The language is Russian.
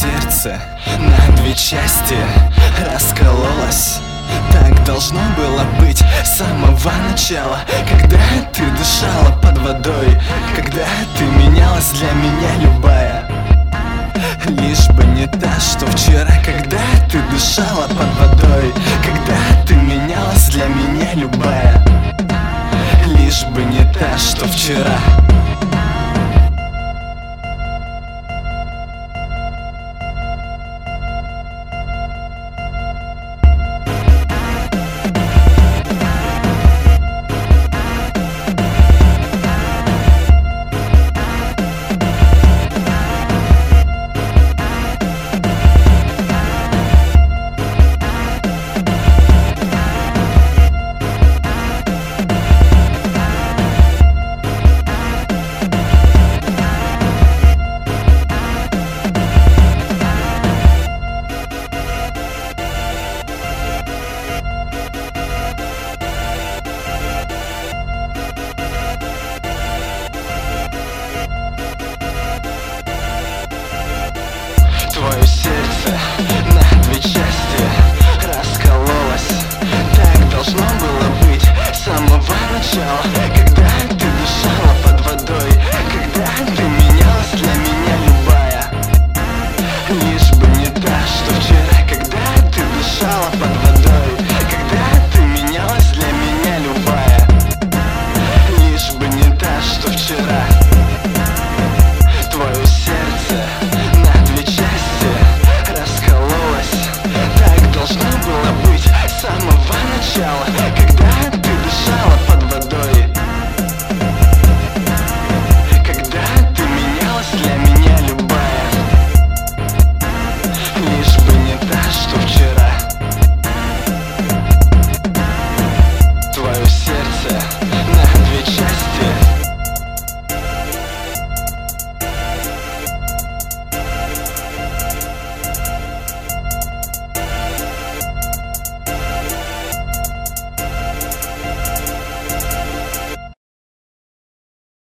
сердце на две части раскололось. Так должно было быть с самого начала, когда ты дышала под водой, когда ты менялась для меня любая. Лишь бы не та, что вчера, когда ты дышала под водой, когда ты менялась для меня любая. Лишь бы не та, что вчера. Твое сердце на две части раскололось. Так должно было быть с самого начала, когда ты дышала под водой, когда ты менялась для меня любая. Лишь бы не та, что вчера, когда ты дышала под